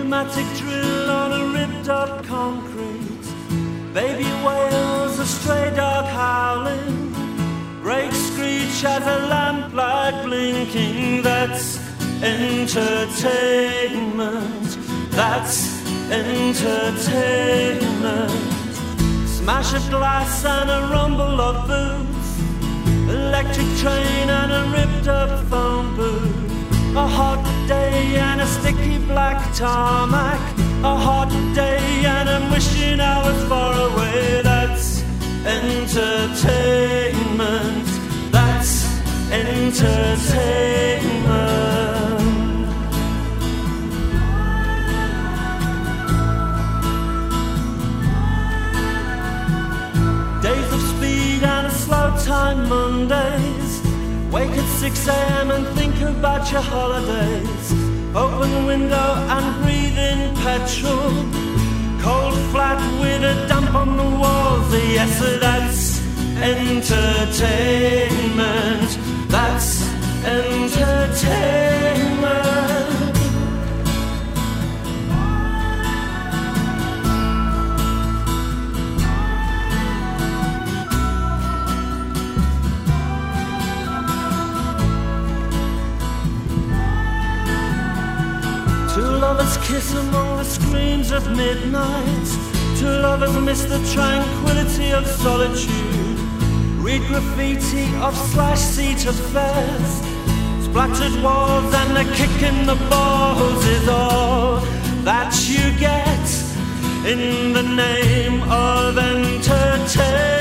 pneumatic drill on a ripped up concrete. Baby whales, a stray dog howling. Brakes screech as a lamplight blinking. That's entertainment. That's entertainment. Smash of glass and a rumble of boots. Electric train and a ripped up phone booth. A hot day and a sticky black tarmac. A hot day and I'm wishing I was far away. That's entertainment. That's entertainment. Days of speed and a slow time Mondays. Wake at 6 a.m. and think about your holidays. Open window and breathe in petrol. Cold flat with a damp on the walls. Yes, that's entertainment. That's entertainment. Two lovers kiss among the screams of midnight. Two lovers miss the tranquility of solitude. Read graffiti of slash seat affairs. Splattered walls and a kick in the balls is all that you get in the name of entertainment.